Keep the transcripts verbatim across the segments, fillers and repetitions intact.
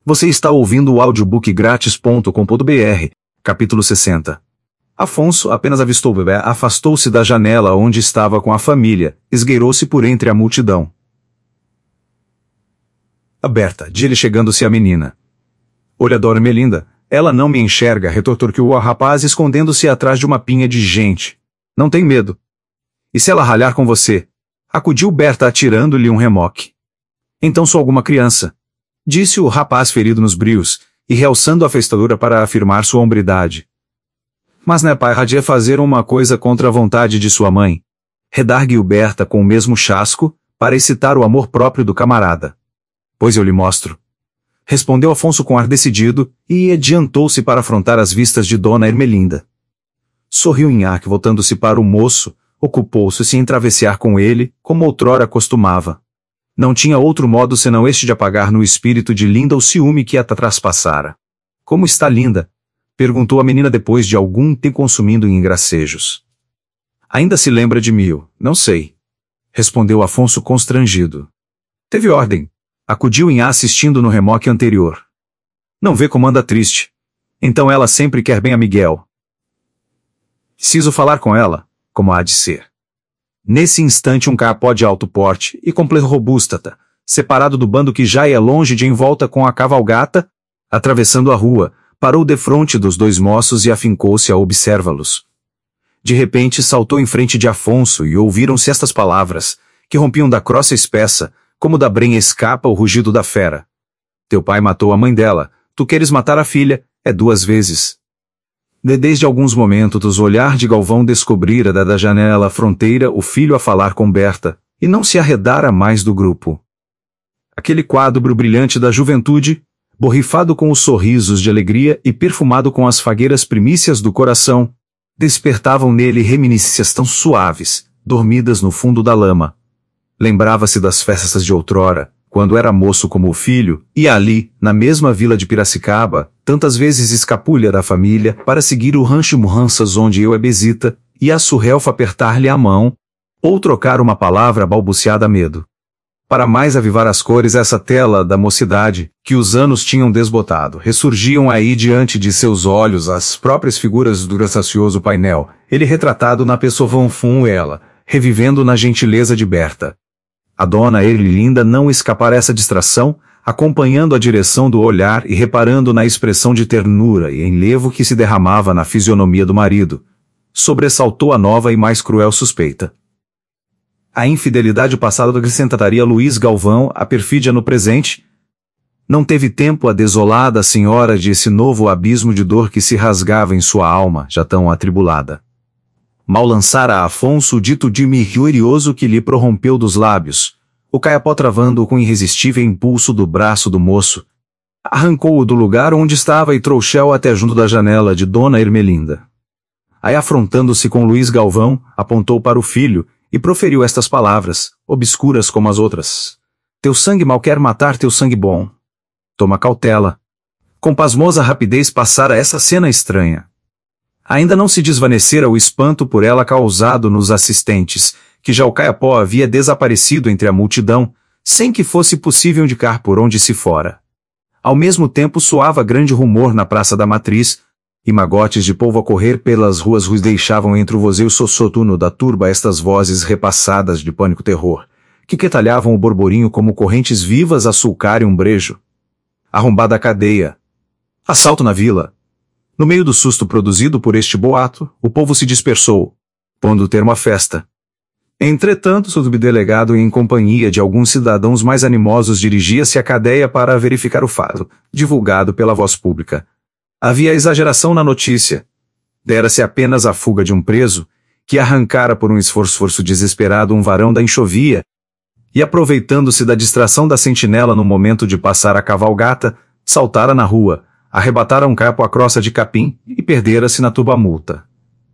Você está ouvindo o audiobook grátis ponto com ponto br, capítulo sessenta. Afonso apenas avistou o bebê, afastou-se da janela onde estava com a família, esgueirou-se por entre a multidão. A Berta, de ele chegando-se à menina. Olha, Dona Ermelinda, ela não me enxerga, retorquiu o rapaz escondendo-se atrás de uma pinha de gente. Não tem medo. E se ela ralhar com você? Acudiu Berta atirando-lhe um remoque. Então sou alguma criança, disse o rapaz ferido nos brios, e realçando a festadura para afirmar sua hombridade. Mas né, pai, radia fazer uma coisa contra a vontade de sua mãe. Redargue-o Berta com o mesmo chasco, para excitar o amor próprio do camarada. Pois eu lhe mostro. Respondeu Afonso com ar decidido, e adiantou-se para afrontar as vistas de Dona Ermelinda. Sorriu Nhaque, voltando-se para o moço, ocupou-se em travessear com ele, como outrora costumava. Não tinha outro modo senão este de apagar no espírito de Linda o ciúme que a traspassara. Como está Linda? Perguntou a menina depois de algum tempo consumindo em gracejos. Ainda se lembra de mim? Não sei. Respondeu Afonso constrangido. Teve ordem. Acudiu em assistindo no remoque anterior. Não vê como anda triste. Então ela sempre quer bem a Miguel. Preciso falar com ela, como há de ser. Nesse instante um capó de alto porte e completo robusta, separado do bando que já ia longe de envolta com a cavalgata, atravessando a rua, parou defronte dos dois moços e afincou-se a observá-los. De repente saltou em frente de Afonso e ouviram-se estas palavras, que rompiam da crossa espessa, como da brenha escapa o rugido da fera. Teu pai matou a mãe dela, tu queres matar a filha, é duas vezes. De desde alguns momentos o olhar de Galvão descobrira da, da janela à fronteira o filho a falar com Berta, e não se arredara mais do grupo. Aquele quadro brilhante da juventude, borrifado com os sorrisos de alegria e perfumado com as fagueiras primícias do coração, despertavam nele reminiscências tão suaves, dormidas no fundo da lama. Lembrava-se das festas de outrora, quando era moço como o filho, e ali, na mesma vila de Piracicaba, tantas vezes escapulha da família para seguir o rancho Muranças onde eu é besita, e a surrelfa apertar-lhe a mão, ou trocar uma palavra balbuciada a medo. Para mais avivar as cores essa tela da mocidade, que os anos tinham desbotado, ressurgiam aí diante de seus olhos as próprias figuras do gracioso painel, ele retratado na pessoa Vanfum ela, revivendo na gentileza de Berta. A Dona Ermelinda não escapara essa distração, acompanhando a direção do olhar e reparando na expressão de ternura e enlevo que se derramava na fisionomia do marido. Sobressaltou a nova e mais cruel suspeita. A infidelidade passada acrescentaria Luiz Galvão a perfídia no presente. Não teve tempo a desolada senhora de esse novo abismo de dor que se rasgava em sua alma, já tão atribulada. Mal lançara a Afonso o dito de mirrioso que lhe prorrompeu dos lábios, o caiapó travando-o com irresistível impulso do braço do moço, arrancou-o do lugar onde estava e trouxeu até junto da janela de Dona Ermelinda. Aí afrontando-se com Luiz Galvão, apontou para o filho, e proferiu estas palavras, obscuras como as outras. Teu sangue mal quer matar teu sangue bom. Toma cautela. Com pasmosa rapidez passara essa cena estranha. Ainda não se desvanecera o espanto por ela causado nos assistentes, que já o caiapó havia desaparecido entre a multidão, sem que fosse possível indicar por onde se fora. Ao mesmo tempo soava grande rumor na Praça da Matriz, e magotes de povo a correr pelas ruas ruas deixavam entre o vozeio sossotuno da turba estas vozes repassadas de pânico-terror, que quetalhavam o borborinho como correntes vivas a sulcarem um brejo. Arrombada a cadeia. Assalto na vila. No meio do susto produzido por este boato, o povo se dispersou, pondo termo à festa. Entretanto, o subdelegado, em companhia de alguns cidadãos mais animosos, dirigia-se à cadeia para verificar o fato, divulgado pela voz pública. Havia exageração na notícia. Dera-se apenas a fuga de um preso, que arrancara por um esforço desesperado um varão da enxovia, e aproveitando-se da distração da sentinela no momento de passar a cavalgata, saltara na rua, arrebatara um capo à croça de capim e perdera-se na turbamulta.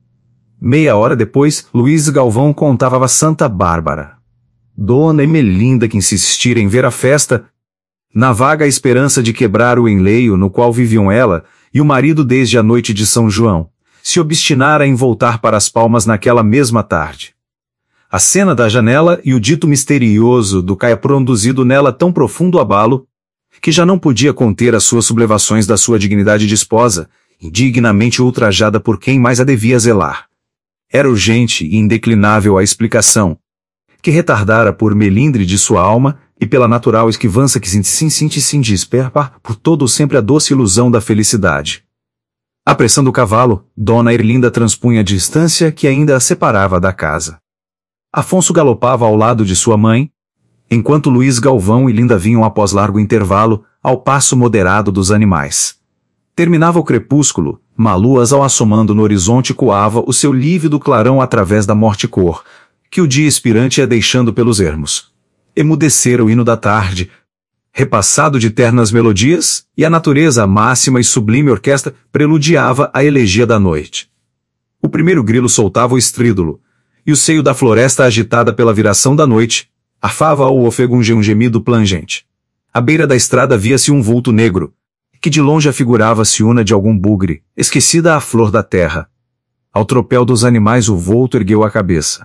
Meia hora depois, Luiz Galvão contava a Santa Bárbara. Dona Ermelinda, que insistira em ver a festa, na vaga esperança de quebrar o enleio no qual viviam ela e o marido desde a noite de São João, se obstinara em voltar para as Palmas naquela mesma tarde. A cena da janela e o dito misterioso do caia produzido nela tão profundo abalo, que já não podia conter as suas sublevações da sua dignidade de esposa, indignamente ultrajada por quem mais a devia zelar. Era urgente e indeclinável a explicação, que retardara por melindre de sua alma, e pela natural esquivança que se sintisse disperpar por todo sempre a doce ilusão da felicidade. Apressando o cavalo, Dona Erlinda transpunha a distância que ainda a separava da casa. Afonso galopava ao lado de sua mãe, enquanto Luiz Galvão e Linda vinham após largo intervalo, ao passo moderado dos animais. Terminava o crepúsculo, Maluas ao assomando no horizonte coava o seu lívido clarão através da morte cor, que o dia expirante ia deixando pelos ermos. Emudecera o hino da tarde, repassado de ternas melodias, e a natureza, a máxima e sublime orquestra, preludiava a elegia da noite. O primeiro grilo soltava o estrídulo, e o seio da floresta agitada pela viração da noite, afava ao ofego um gemido plangente. À beira da estrada via-se um vulto negro, que de longe afigurava-se una de algum bugre, esquecida à flor da terra. Ao tropel dos animais o vulto ergueu a cabeça.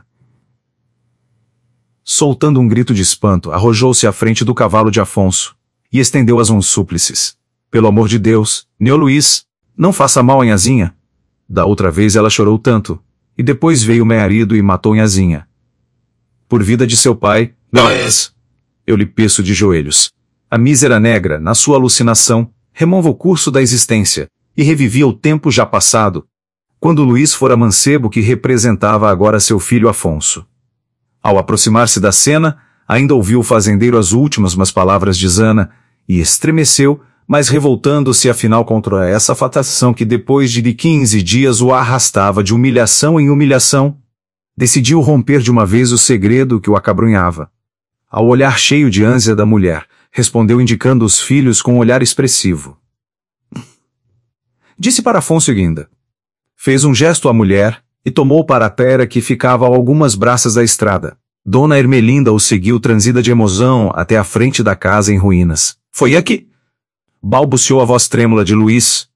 Soltando um grito de espanto, arrojou-se à frente do cavalo de Afonso, e estendeu as mãos súplices. Pelo amor de Deus, Neo Luiz, não faça mal a Nhazinha. Da outra vez ela chorou tanto, e depois veio o marido e matou Nhazinha. Por vida de seu pai, Luiz, eu lhe peço de joelhos. A mísera negra, na sua alucinação, remova o curso da existência, e revivia o tempo já passado, quando Luiz fora mancebo que representava agora seu filho Afonso. Ao aproximar-se da cena, ainda ouviu o fazendeiro as últimas mas palavras de Zana, e estremeceu, mas revoltando-se afinal contra essa fatação que depois de quinze dias o arrastava de humilhação em humilhação, decidiu romper de uma vez o segredo que o acabrunhava. Ao olhar cheio de ânsia da mulher, respondeu indicando os filhos com um olhar expressivo. Disse para Afonso e Guinda. Fez um gesto à mulher, e tomou para a pera que ficava a algumas braças da estrada. Dona Ermelinda o seguiu transida de emoção até a frente da casa em ruínas. Foi aqui? Balbuciou a voz trêmula de Luiz,